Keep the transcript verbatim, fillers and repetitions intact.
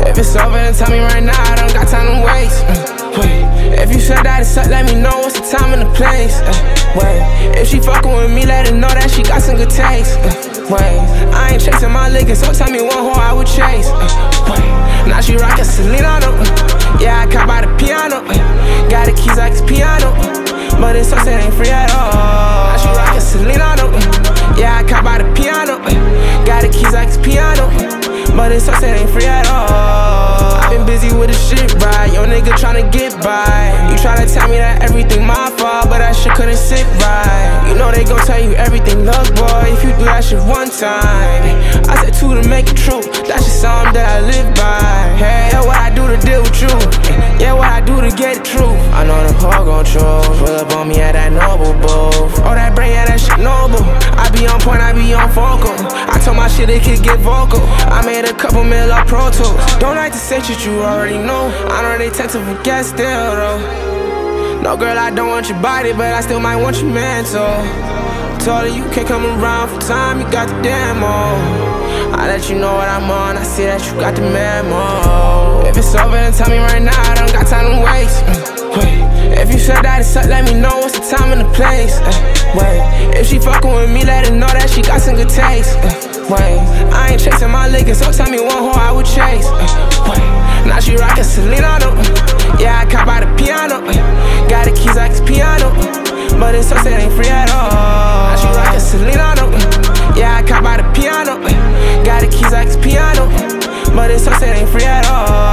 If it's over, then tell me right now, I don't got time to waste. Uh, wait, if you said that it's up, let me know what's the time and the place. Uh, wait, if she fucking with me, let her know that she got some good taste. Uh, wait, I ain't chasing my liquor, so tell me one whore I would chase. Uh, wait, now she rockin' Selena, uh, yeah, I caught by the piano. Uh, got the keys like it's piano, uh, but it's sunset ain't free at all. Now she rockin' Selena, uh, yeah, I caught by the piano. Uh, got the keys like it's piano, uh, but it's sunset ain't free at all. I've been busy with the shit, right? Yo nigga tryna get by. You try to tell me that everything my fault, but that shit couldn't sit right. You know they gon' tell you everything, look boy, if you do that shit one time. I said two to make it true, that's just something that I live by. Hey, yeah, what I do to deal with you, yeah, what I do to get the truth. I know the whore gon' choose, pull up on me at that noble booth. Oh, that brain, yeah, that shit noble. I be on point, I be on focal. I told my shit it could get vocal. I made a couple mil off Pro Tools. Don't like to say shit you already know. I know they tend to forget still though. No girl, I don't want your body, but I still might want your mental. Told her you can't come around for time, you got the demo. I let you know what I'm on, I see that you got the memo. If it's over, then tell me right now, I don't got time to waste. Uh, wait, if you said that it's up, let me know what's the time and the place. Uh, wait, if she fucking with me, let her know that she got some good taste. Uh, wait, I ain't chasing my liquor, so tell me one whore I would chase. Uh, wait, now she rockin' Selena, uh, yeah, I caught by the piano. Uh, got the keys like it's piano, uh, but it's sunset ain't free at all. Now she rockin' Selena, uh, yeah, I caught by the piano. Uh, got the keys like it's piano, uh, but it's sunset ain't free at all.